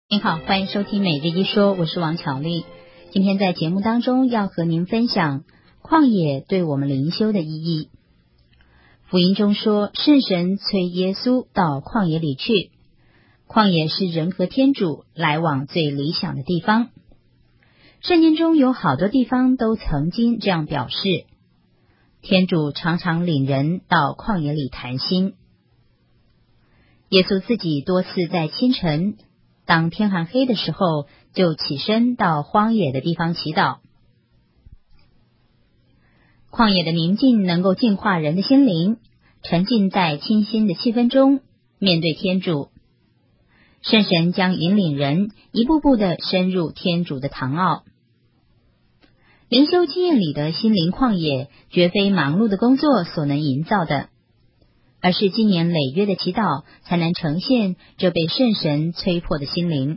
您好，欢迎收听每日一说，我是王巧丽。今天在节目当中要和您分享旷野对我们灵修的意义。福音中说，圣神催耶稣到旷野里去，旷野是人和天主来往最理想的地方。圣经中有好多地方都曾经这样表示，天主常常领人到旷野里谈心。耶稣自己多次在清晨当天还黑的时候，就起身到荒野的地方祈祷。旷野的宁静能够净化人的心灵，沉浸在清新的气氛中，面对天主。圣神将引领人一步步地深入天主的堂奥。灵修经验里的心灵旷野，绝非忙碌的工作所能营造的，而是经年累月的祈祷才能呈现这被圣神催迫的心灵。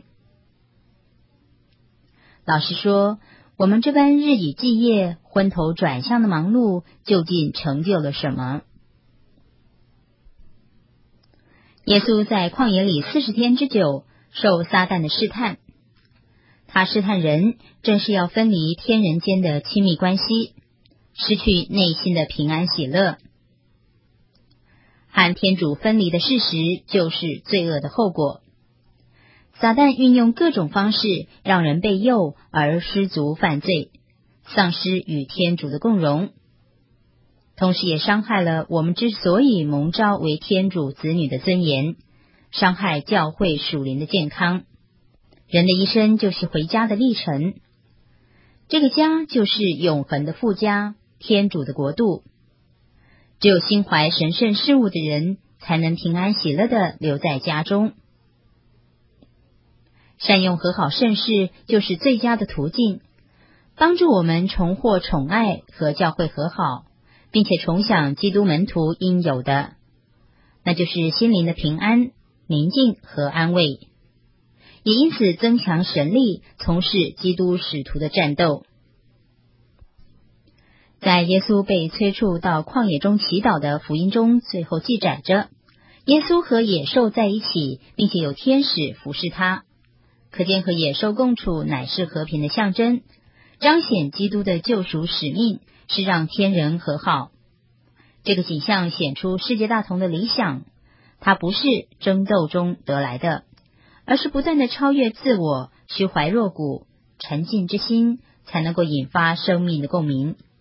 老实说，我们这般日以继夜、昏头转向的忙碌，究竟成就了什么？耶稣在旷野里40天之久，受撒旦的试探。他试探人，正是要分离天人间的亲密关系，失去内心的平安喜乐。和天主分离的事实，就是罪恶的后果。撒旦运用各种方式，让人被诱而失足犯罪，丧失与天主的共融，同时也伤害了我们之所以蒙召为天主子女的尊严，伤害教会属灵的健康。人的一生就是回家的历程，这个家就是永恒的父家，天主的国度。只有心怀神圣事物的人，才能平安喜乐地留在家中。善用和好圣事就是最佳的途径，帮助我们重获宠爱和教会和好，并且重享基督门徒应有的，那就是心灵的平安、宁静和安慰，也因此增强神力，从事基督使徒的战斗。在耶稣被催促到旷野中祈祷的福音中，最后记载着耶稣和野兽在一起，并且有天使服侍他，可见和野兽共处乃是和平的象征，彰显基督的救赎使命是让天人和好。这个景象显出世界大同的理想，它不是争斗中得来的，而是不断的超越自我，虚怀若谷，沉静之心才能够引发生命的共鸣。